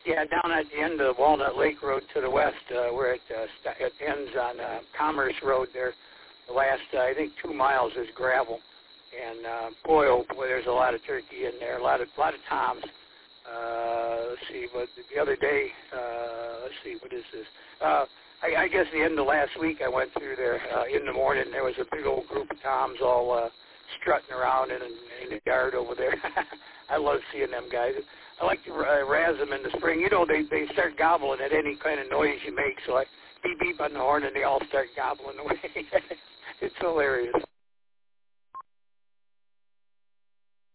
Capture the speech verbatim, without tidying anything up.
Yeah, down at the end of Walnut Lake Road to the west, uh, where it, uh, st- it ends on uh, Commerce Road there. The last, uh, I think, two miles is gravel. And, uh, boy, oh, boy, there's a lot of turkey in there, a lot of, lot of toms. Uh, let's see, but the other day, uh, let's see, what is this? Uh, I, I guess the end of last week I went through there uh, in the morning. There was a big old group of toms all uh, strutting around in, in the yard over there. I love seeing them guys. I like to uh, razz them in the spring. You know, they, they start gobbling at any kind of noise you make, so I beep, beep on the horn, and they all start gobbling away. It's hilarious.